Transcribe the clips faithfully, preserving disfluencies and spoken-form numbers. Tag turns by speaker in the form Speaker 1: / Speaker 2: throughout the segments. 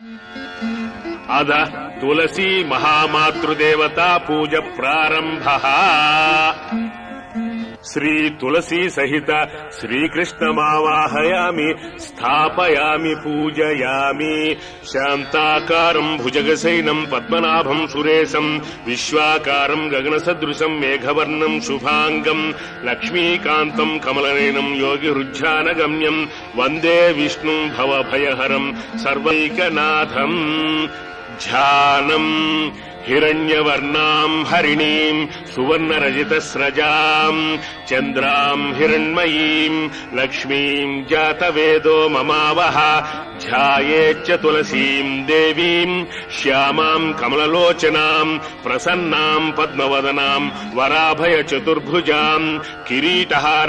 Speaker 1: अद तुलसी महामातृदेवता पूज प्रारंभः। श्री तुलसी सहित श्रीकृष्णमावाहयामि स्थापयामि पूजयामि। शान्ताकारम् भुजगसैनम् पद्मनाभम् सुरेशम् विश्वाकारम् गगनसदृशम् मेघवर्णम् शुभाङ्गम् लक्ष्मीकान्तम् कमलनयनम् योगिरुज्झानगम्यम् वन्दे विष्णुम् भवभयहरम् सर्वैकनाथम्। ध्यानम् हिरण्यवर्णाम् हरिणीम् सुवर्णरजितस्रजाम् चन्द्राम् हिरण्मयीम् लक्ष्मीम् जातवेदो ममावह। ध्यायेच्च तुलसीम् देवीम् श्यामाम् कमललोचनाम् प्रसन्नाम् पद्मवदनाम् वराभयचतुर्भुजाम् किरीटहार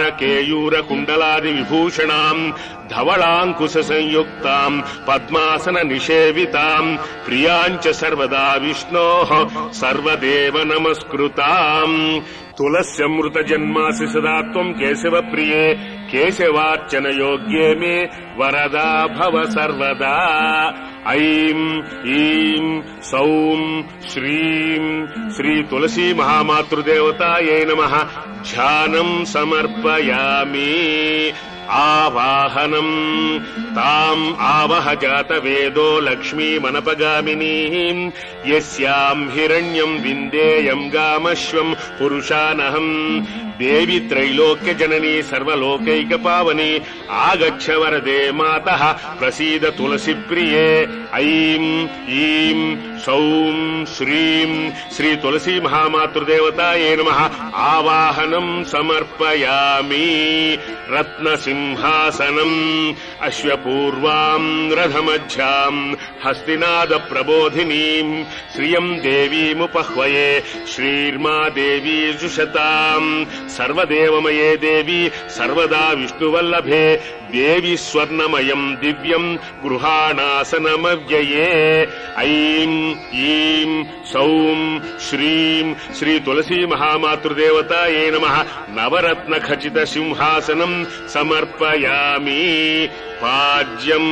Speaker 1: केयूरकुण्डलादिविभूषणाम् धवलाङ्कुशसंयुक्ताम् पद्मासन निषेविताम् प्रियाञ्च सर्वदा विष्णोः सर्वदेव नमस्कृताम्। तुलस्यमृत जन्मासि सदा त्वम् केशव प्रिये केशवार्चन योग्ये मे वरदा भव सर्वदा। ऐम् ईम् सौम् श्रीम् श्री तुलसी महामातृदेवतायै नमः। ध्यानम् समर्पयामि। आवाहनम् ताम् आवह जातवेदो लक्ष्मीमनपगामिनीम् यस्याम् हिरण्यम् विन्देयम् गामश्वम् पुरुषानहम्। देवी त्रैलोक्यजननी सर्वलोकैकपावनी आगच्छ वरदे मातः प्रसीद तुलसी प्रिये। ऐम् ईम् सौम् श्रीम् श्री तुलसी महामातृदेवतायै नमः। आवाहनम् समर्पयामि। रत्नसिंहासनम् अश्वपूर्वाम् रथमध्याम् हस्तिनाद प्रबोधिनीम् श्रियम् देवीमुपह्वये। श्रीर्मा देवी जुषताम् सर्वदेवमये देवी सर्वदा विष्णुवल्लभे। देवी स्वर्णमयम् दिव्यम् गृहाणासनमव्यये। ऐम् ईम् सौम् श्रीम् श्री तुलसी महामातृदेवतायै नमः। नवरत्न खचित सिंहासनम् समर्पयामि। पाज्यम्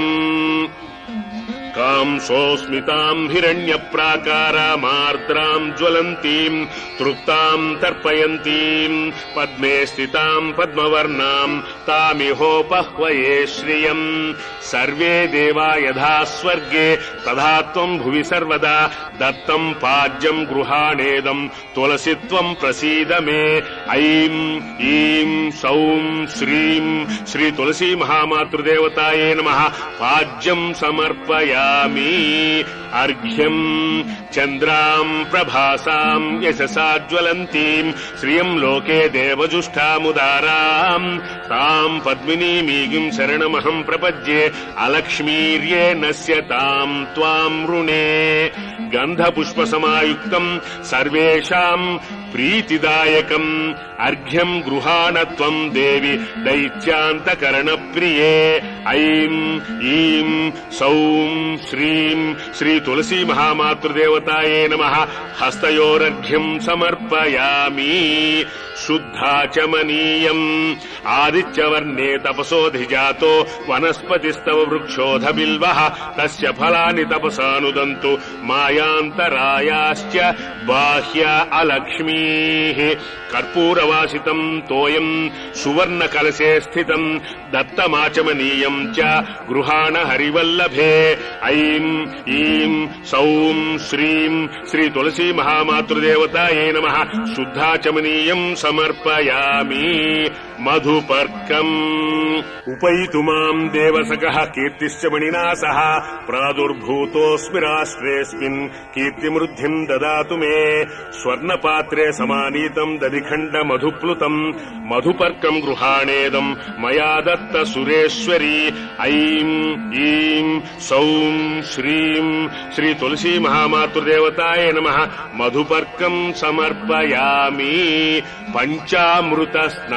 Speaker 1: कांसोऽस्मिताम् हिरण्यप्राकारामार्द्राम् ज्वलन्तीम् तृप्ताम् तर्पयन्तीम् पद्मे स्थिताम् पद्मवर्णाम् तामिहोपह्वये श्रियम्। सर्वे देवा यथा स्वर्गे तथा त्वम् भुवि सर्वदा दत्तम् पाज्यम् गृहाणेदम् तुलसी त्वम् प्रसीद मे। ऐम् ईम् सौम् श्रीम् श्री तुलसी महामातृदेवतायै नमः। पाज्यम् समर्पयामि। अर्घ्यम् चन्द्राम् प्रभासाम् यशसा ज्वलन्तीम् श्रियम् लोके देवजुष्टामुदाराम् ताम् पद्मिनीमीगिम् शरणमहम् प्रपद्ये। अलक्ष्मीर्ये नश्यताम् त्वाम् ऋणे। गन्धपुष्पसमायुक्तम् सर्वेषाम् प्रीतिदायकम् अर्घ्यम् गृहाण त्वम् देवि दैत्यान्तकरणप्रिये। ऐम् ईम् सौम् श्रीम् श्री तुलसी महामातृदेवतायै नमः। हस्तयोरर्घ्यम् समर्पयामि। शुद्धाचमनीयम् आदित्यवर्णे तपसोऽधिजातो वनस्पतिस्तव वृक्षोऽध बिल्वः तस्य फलानि तपसानुदन्तु मायान्तरायाश्च बाह्य अलक्ष्मीः। कर्पूरवासितम् तोयम् सुवर्णकलशे स्थितम् दत्तमाचमनीयम् च गृहाण हरिवल्लभे। ऐम् ईम् सौम् श्रीम् श्री तुलसी महामातृदेवतायै नमः। शुद्धाचमनीयम् समर्पयामि। मधुपर्कम् उपैतु माम् देवसखः कीर्तिश्च मणिना सह प्रादुर्भूतोऽस्मि राष्ट्रेऽस्मिन् कीर्तिमृद्धिम् ददातु मे। स्वर्णपात्रे समानीतम् दधिखण्ड मधुप्लुतम् मधुपर्कम् गृहाणेदम् मया दत्त सुरेश्वरी। ऐम् ईम् सौम् श्रीम् श्री तुलसी महामातृदेवतायै नमः। मधुपर्कम् समर्पयामि। पञ्चामृत स्नानम्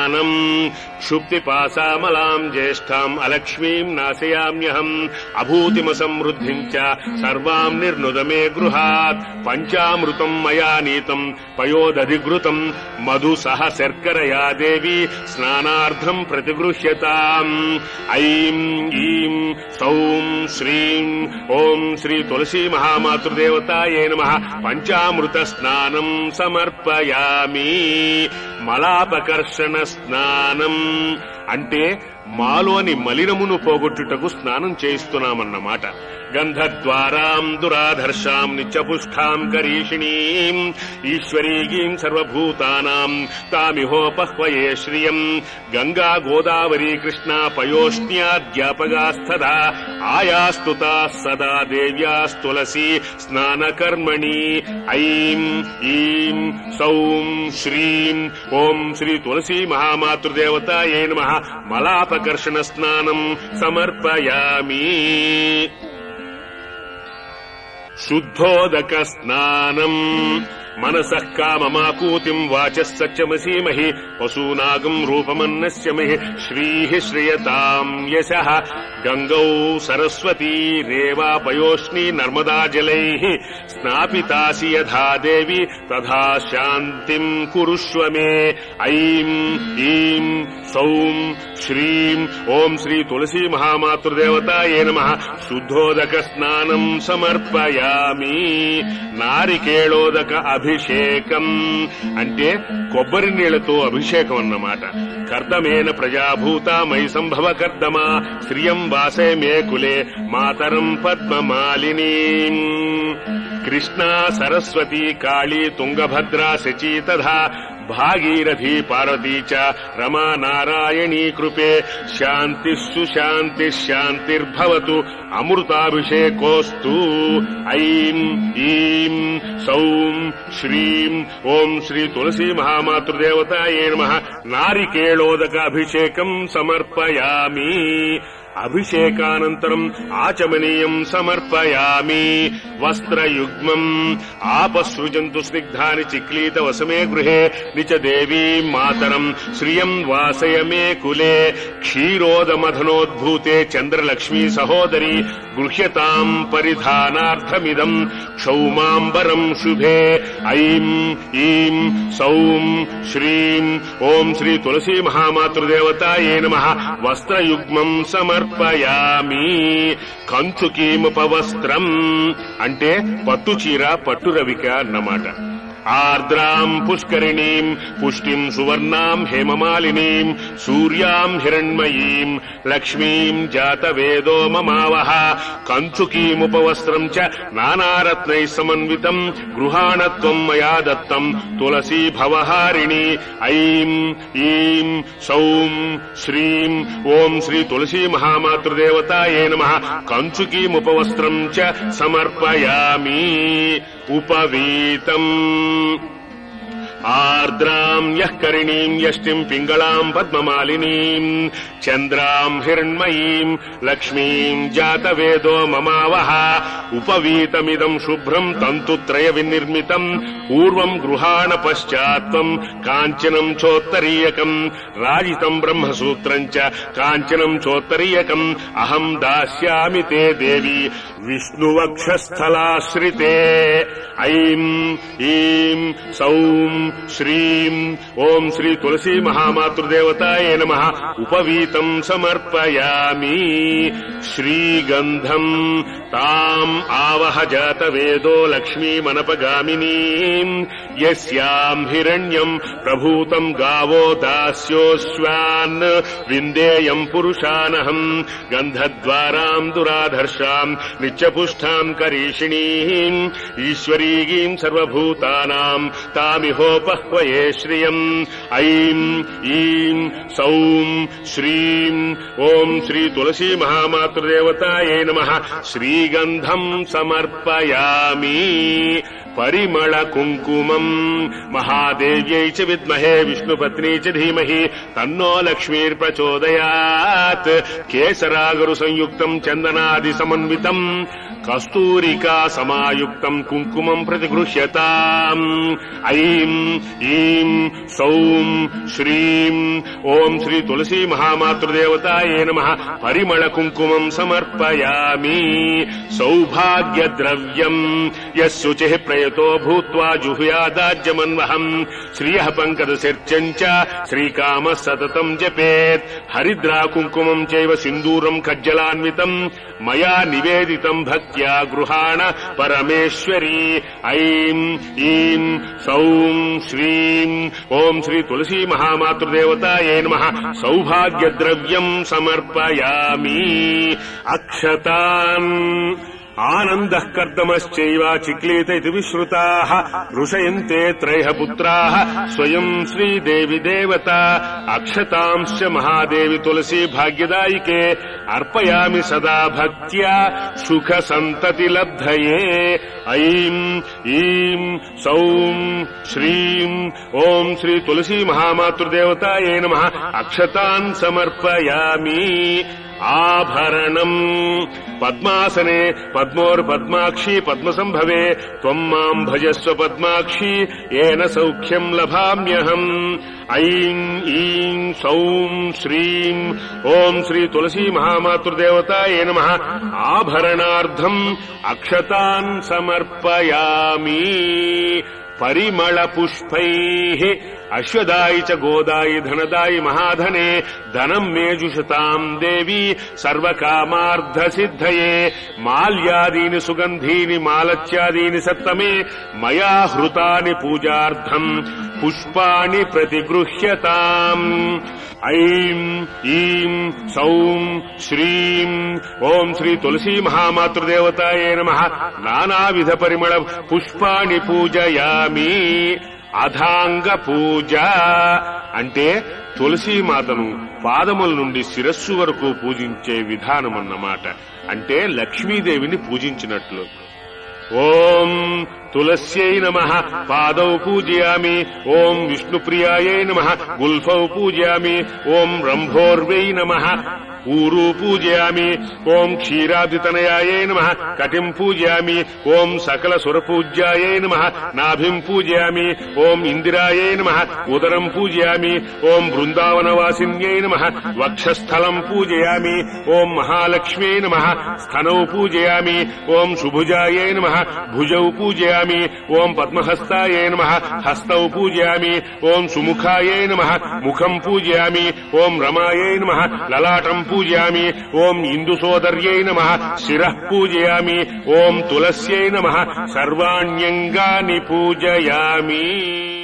Speaker 1: స్నానం క్షుప్తిపాసామలాం జ్యేష్ఠాం అలక్ష్మీం నాశయామ్యహం అభూతిమసమృద్ధిం చ సర్వాం నిర్నుదమే గృహాత్ పంచామృతం మయా నీతం పయోదధిఘృతం మధు సహ శర్కరయా దేవి స్నానార్థం ప్రతిగృహ్యతాం. ఐం ఈం సౌం శ్రీం ఓం శ్రీ తులసీ మహామాతృదేవతాయే నమః పంచామృత స్నానం సమర్పయామి. మలాపకర్షణ స్నానం అంటే మాలోని మలినమును పోగొట్టుటకు స్నానం చేయిస్తున్నామన్నమాట. గంధద్వారాం దురాధర్షాం నిత్యపుష్ఠాం కరీషిణీం ఈశ్వరీగీం సర్వభూతానాం తామిహోపహ్వయే శ్రియం. గంగా గోదావరి కృష్ణ పయోష్ణ్యాద్యాపగాస్తదా ఆయాస్తుతా సదా దేవ్యాస్తులసి స్నానకర్మణి. ఐం ఈం సౌం శ్రీం ఓం శ్రీ తులసీ మహామాతృదేవతాయే నమః మలాపకర్షణ స్నానం సమర్పయామి. శుద్ధోదక స్నానం మనసః కామమాకూతిం వాచః సత్యమసీమహి వసూనాగం రూపమన్నస్యమహి శ్రీః శ్రియతాం యశః. గంగౌ సరస్వతీ రేవా పయోష్ణీ నర్మదా జలైః స్నాపితాసి యథా దేవి తథా శాంతిం కురుష్వ మే. ఐం ఈం సౌం శ్రీం ఓం శ్రీ తులసీ మహామాతృదేవతాయే నమః శుద్ధోదక స్నానం సమర్పయామి. నారికేళోదక అభిషేకం అంటే కొబ్బరి నీళ్లతో అభిషేకం అన్నమాట. కర్దమేన ప్రజాభూత మై సంభవ కర్దమా శ్రియం వాసే మే కులే మాతరం పద్మమాలినీ. కృష్ణా సరస్వతీ కాళీ తుంగభద్రా శచీ తథా భాగీరథీ పార్వతీ చ రమా నారాయణీ కృపే. శాంతిస్సు శాంతి శాంతిర్భవతు అమృతాభిషేకోస్తు. ఐం ఈం సౌం శ్రీం ఓం శ్రీ తులసీ మహామాతృదేవతాయే నమః నారికేళోదక అభిషేకం సమర్పయామి. అభిషేకానంతరం ఆచమనీయం సమర్పయామి. వస్త్రయుగ్మం ఆపసృజంతు స్నిగ్ధాని చిక్లీత వసమే గృహే నిచ దేవీ మాతరం శ్రియం వాసయ మే కులే. క్షీరోదమధనోద్భూతే చంద్రలక్ష్మీ సహోదరి గృహ్యతాం పరిధానార్థమిదం క్షౌమాంబరం శుభే. ఐం ఈం సౌం శ్రీం ఓం శ్రీ తులసీ మహామాతృదేవతాయే నమః వస్త్రయుగ్మం సమర్పయామి. కంచుకీముపవస్త్రం అంటే పట్టు చీర పట్టు రవిక అన్నమాట. ఆర్ద్రాం పుష్కరిణీం పుష్టిం సువర్ణాం హేమమాలినీం సూర్యాం హిరణ్మయీం లక్ష్మీం జాతవేదో మమావహ. కంచుకీముపవస్త్రం చ నానారత్నై సమన్వితం గృహాణత్వం మయా దత్తం తులసీ భవహారిణి. ఐం ఈం సౌం శ్రీం ఓం శ్రీ తులసీ మహామాతృదేవతాయే నమః కంచుకీముపవస్త్రం చ సమర్పయామి. ఉపవీతం ఆర్ద్రాం యః కరిణీం యష్టిం పింగళాం పద్మమాలినీం చంద్రాం హిరణ్మయీం లక్ష్మీం జాతవేదో మమావహ. ఉపవీతమిదం శుభ్రం తంతుత్రయ వినిర్మితం పూర్వం గృహాణ పశ్చాత్వం కాంచనం చోత్తరీయకం రాజితం బ్రహ్మసూత్రం చ కాంచనం చోత్తరీయకం. అహం దాస్యామి తే దేవి విష్ణువక్షస్థలాశ్రితే. ఐం ఈం సౌం శ్రీం ఓం శ్రీ తులసీ మహామాతృదేవతాయే నమః ఉపవీతం సమర్పయామి. శ్రీగంధం తాం ఆవహ జాతవేదో లక్ష్మీమనపగామినీం యస్యాం హిరణ్యం ప్రభూతం గావో దాస్యోశ్వాన్ విందేయం పురుషానహం. గంధద్వారాం దురాధర్షాం నిత్యపుష్ఠాం కరీషిణీం ఈశ్వరీగీం సర్వభూతానాం తామిహోపహ్వయే శ్రియం. ఐం ఈం సౌం శ్రీం ఓం శ్రీ తులసీ మహామాతృదేవతాయే నమః శ్రీగంధం సమర్పయామి. పరిమళ కుంకుమం మహాదేవ్యై చ విద్మహే విష్ణుపత్నీ చ ధీమహి తన్నో లక్ష్మీర్ప్రచోదయాత్. కేసరాగరు సంయుక్తం చందనాది సమన్వితం కస్తూరికా సమాయుక్తం కుంకుమం ప్రతిగృహ్యతాం. ఐం ఈం సౌం శ్రీం ఓం శ్రీ తులసీ మహామాతృదేవతాయే నమః పరిమళ కుంకుమం సమర్పయామి. సౌభాగ్య ద్రవ్యం యశుచి ప్రయతో భూత్వా జుహుయాదాజ్యమన్వహం శ్రియ పంకజ శిర్చం చ శ్రీకామ సతతం జపేత్. హరిద్రా కుంకుమం చైవ సింధూరం కజ్జలాన్వితం మయా నివేదితం భక్త్యా గృహాణ పరమేశ్వరీ. ఐం ఈం సౌం శ్రీం ఓం శ్రీ తులసీ మహామాతృదేవతాయే నమః సౌభాగ్య ద్రవ్యం సమర్పయామి. అక్షతాన్ ఆనందః కర్దమశ్చైవ చిక్లీత ఇతి విశ్రుతాః ఋషయంతే త్రైః పుత్రాః స్వయం శ్రీదేవి దేవత. అక్షతాంశ్చ మహాదేవి తులసీ భాగ్యదాయికే అర్పయామి సదా భక్త్యా సుఖ సంతతి లబ్ధయే. ఐం ఈం సౌం శ్రీం ఓం శ్రీ తులసీ మహామాతృదేవతాయే నమః అక్షతాన్ సమర్పయామి. ఆభరణం పద్మాసనే పద్మోర్ పద్మాక్షి పద్మసంభవే త్వం మాం భజస్వ పద్మాక్షి ఏన సౌఖ్యం లభామ్యహం. ఐం ఈం సౌం శ్రీం ఓం శ్రీ తులసీ మహామాతృదేవతాయే నమః ఆభరణార్థం అక్షతాన్ సమర్పయామి. పరిమళ పుష్పైః అశ్వదాయి చ గోదాయి ధనదాయి మహాధనే ధనం మే జుషతాం దేవి సర్వకామార్థ సిద్ధయే. మాల్యాదీని సుగంధీని మాలత్యాదీని సత్తమే మయా హృతాని పూజార్థం పుష్పాణి ప్రతిగృహ్యతాం. ఐం ఈం సౌం శ్రీం ఓం శ్రీ తులసీ మహామాతృదేవతాయే నమః నానావిధ పరిమళ పుష్పాణి పూజయామి. అథాంగ పూజ అంటే తులసీమాతను పాదముల నుండి శిరస్సు వరకు పూజించే విధానమన్నమాట. అంటే లక్ష్మీదేవిని పూజించినట్లు. ఓం తులస్యై నమః పాదౌ పూజయామి. ఓం విష్ణుప్రియాయై నమః గుల్ఫౌ పూజయామి. ఓం రంభోర్వై నమః ఊరు పూజయామి. ఓం క్షీరాబ్ధితనయాయై నమః కటిం పూజయామి. ఓం సకల సురపూజ్యాయై నమః నాభిం పూజయామి. ఓం ఇందిరాయై నమః ఉదరం పూజయామి. ఓం బృందావనవాసిన్యై నమః వక్షస్థలం పూజయామి. ఓం మహాలక్ష్మ్యై నమః స్థనౌ పూజయామి. ఓం సుభుజాయై నమః భుజౌ పూజయామి. ఓం పద్మహస్తాయై నమః హస్తౌ పూజయామి. ఓం సుముఖాయై నమః ముఖం పూజయామి. ఓం రమాయై నమః లలాటం పూజయామి. ఓం ఇందుసోదర్యై నమః శిరః పూజయామి. ఓం తులస్యై నమః సర్వాణ్యంగాని పూజయామి.